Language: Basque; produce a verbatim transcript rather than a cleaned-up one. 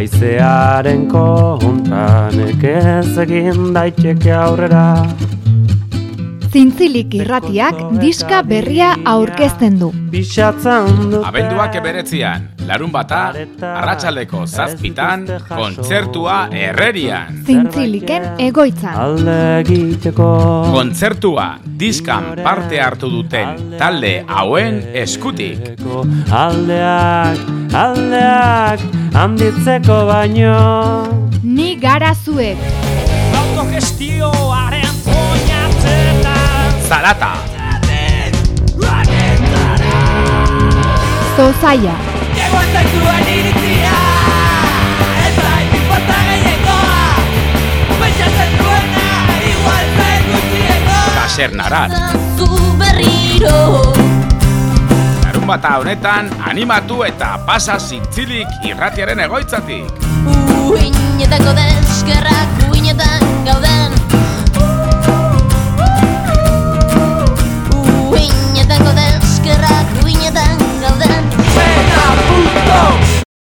Aizearen kontra nekez egin daiteke aurrera. Zintzilik irratiak diska berria aurkezten du. Abenduak eberetzian, larun bata, arratsaldeko zazpitan, kontzertua Herrerian. Zintziliken egoitzan. Kontzertua diskan parte hartu duten talde hauen eskutik. Aldeak, aldeak, handitzeko baino. Ni gara zuek. Autogestioaren oinatzetan. Zarata. Zozaia. Egoatzaizuan iritzia. Ez hain inporta gehiagoa. Pentsatzen duena, igual zen gutxiengo. Kasernarat. Larun bata honetan, animatu eta pasa zintzilik irratiaren egoitzatik. Uinetako deskerrak, uinetan gauden.